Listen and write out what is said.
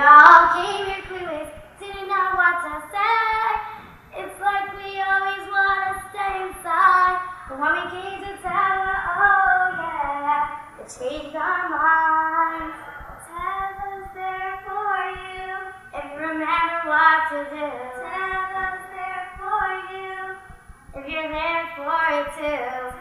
all came here clueless, didn't know what to say. It's like we always want to stay inside. But when we came to Tether, oh yeah, it changed our minds. Tether's there for you if you remember what to do. Tether's there for you if you're there for it too.